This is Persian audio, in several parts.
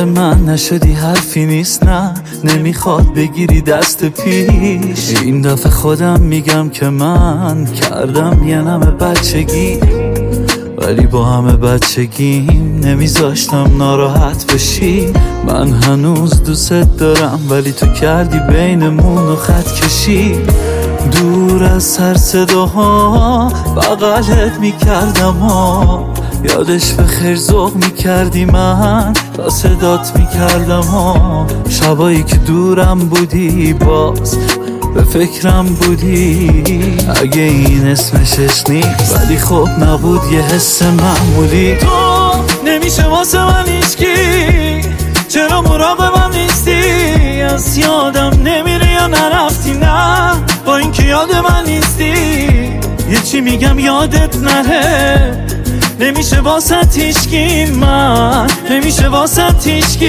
من نشدی حرفی نیست، نه نمیخواد بگیری دست پیش. این دفعه خودم میگم که من کردم یه نمه بچگی، ولی با همه بچگیم نمیذاشتم ناراحت بشی. من هنوز دوست دارم ولی تو کردی بینمون و خط کشی. دور از سر صداها بغلت میکردم ها، یادش به خیر ذوق میکردی من تا صدات میکردم ها. شبایی که دورم بودی باز به فکرم بودی، اگه این اسمشش نیست ولی خب نبود یه حس معمولی. تو نمیشه واسه من هیچکی، چرا مراقبم نیستی؟ از یادم نمیری یا نرفتی؟ نه با این که یاد من نیستی. یه چی میگم یادت نره، نمیشه واسه هیچکی، من نمیشه واسه هیچکی.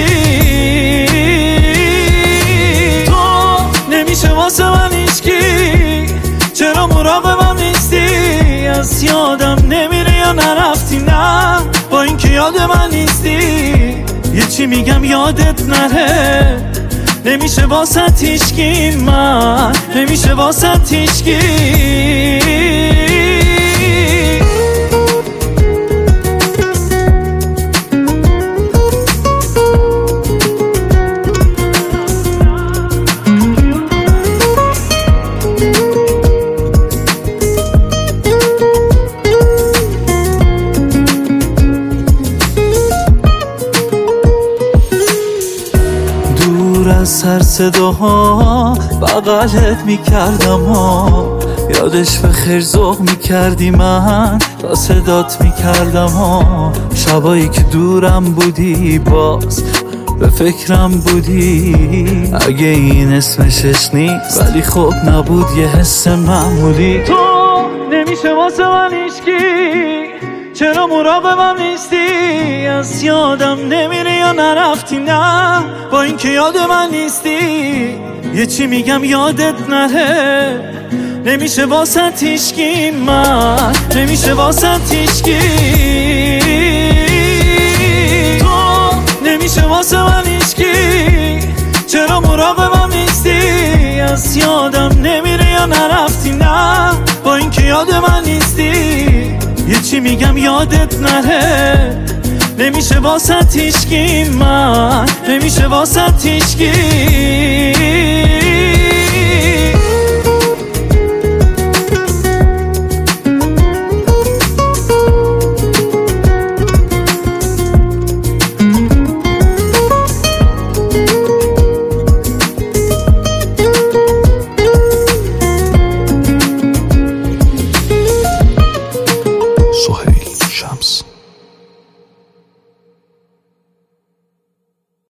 تو نمیشه واسه من هیچکی، چرا مراقبم نیستی؟ از یادم نمیری یا نرفتی؟ نه با این که یاد من نیستی. یه چی میگم یادت نره، نمیشه واسه هیچکی، من نمیشه واسه هیچکی. سر صداها بغلت میکردم ها، یادش به خیر ذوق میکردی من تا صدات میکردم ها. شبایی که دورم بودی باز به فکرم بودی، اگه این اسمشش نیست ولی خب نبود یه حس معمولی. تو نمیشه واسه من هیچکی، چرا مراقبم نیستی؟ از یادم نمیری یا نرفتی؟ نه با این که یاد من نیستی. یه چی میگم یادت نره، نمیشه واسه هیچکی، من نمیشه واسه هیچکی. تو نمیشه واسه من هیچکی، چرا مراقبم نیستی؟ از یادم نمیری یا نرفتی؟ نه با این که یاد من نیستی. یه چی میگم یادت نره، نمیشه واسه هیچکی، من نمیشه واسه هیچکی.